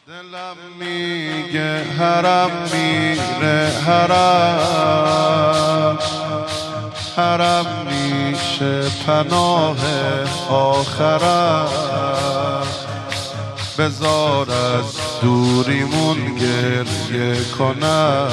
دلم میگه حرم میره حرم میشه پناه آخرم. بذار از دوریمون گریه کنم،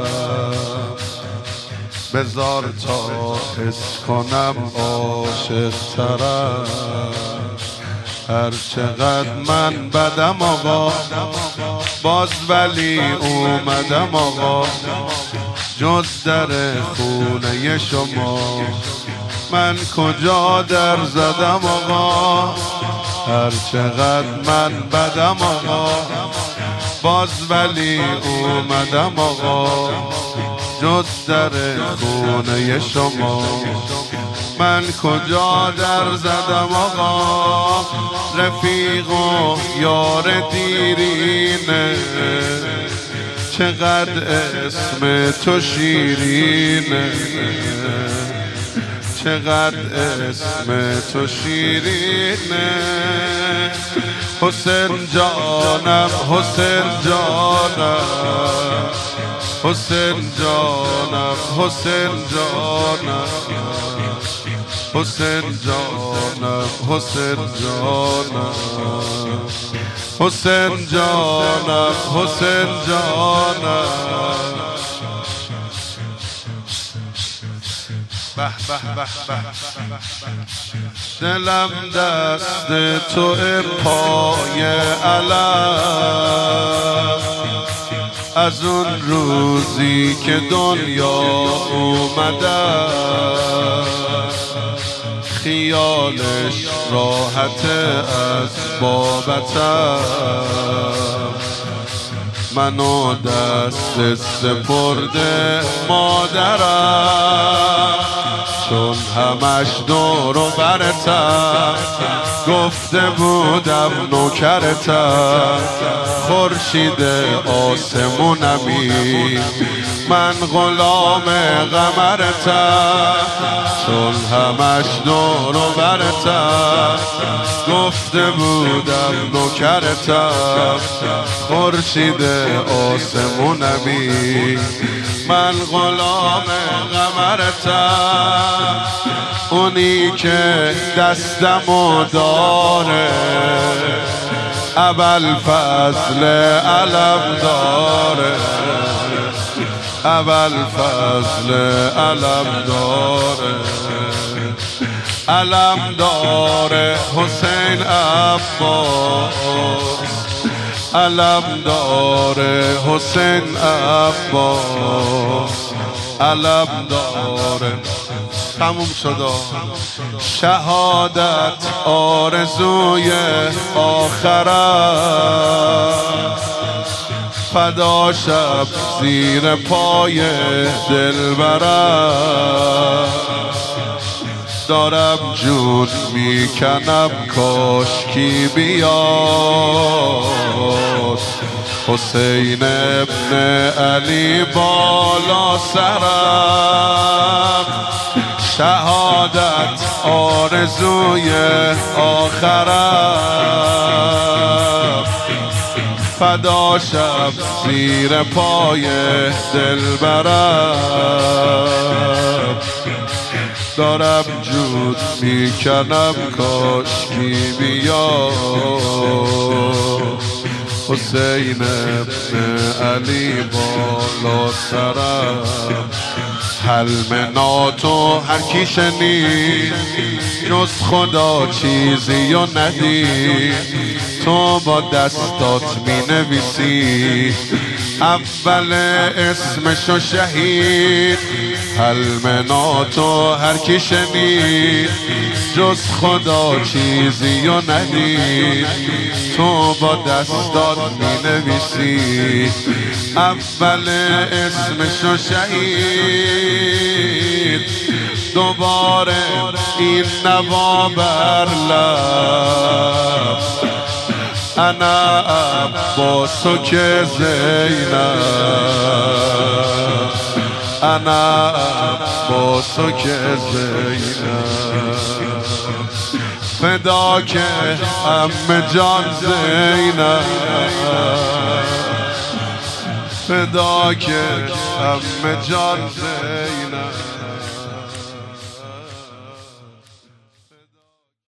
بذار تا حس کنم عاشق ترم. هر چقدر من بدم آقا، باز ولی اومدم آقا. جز در خونه شما من کجا در زدم آقا. هر چقدر من بدم آقا، باز ولی اومدم آقا. جز در خونه شما من کجا در زدم آقا. رفیق و یار دیرینه، چقدر اسم تو شیرینه، چقدر اسم تو شیرینه. حسین جانم، حسین جانم، حسین جانم، حسین جانم، حسین جانم، حسین جانم، حسین جانم، حسین جانم. به به به به، دلم دست تو پای علم. از اون روزی که دنیا اومدم، خیالش راحت از بابتم. منو دست سپرده مادرم، چون همش دور و برتم. گفته بودم نوکرتم، خورشید آسمونمی، من غلام قمرتم. چون همش دور و برتم، گفته بودم نوکرتم. خورشید آسمونمی، من غلام قمرتم. اونی که دستمو داره ابوالفضل علم داره، ابوالفضل علم داره، علم داره. حسین عباس علم داره، حسین عباس علم داره. تموم شد شهادت آرزوی آخرم. فدا شب زیر پای دلبرم. دارم جون میکنم کاشکی بیاد حسین ابن علی بالا سرم. شهادت آرزوی آخرم. فدا شب زیر پای دلبرم. دارم جود میکنم کاشکی بیاد حسین ابن علی بالا سرم. حلمناتو هر کی شنید، جز خدا چیزی و ندید. تو با دستات می نویسی اول اسمشو شهید. حلمناتو هر کی شنید، جز خدا چیزی و ندید. تو با دستات می نویسی اول اسمشو شهید. دوباره این نوا بر لب، انا عباسو که زینب، انا عباسو که زینب. فدا که عمه جان زینب، فدا که همه جان زینب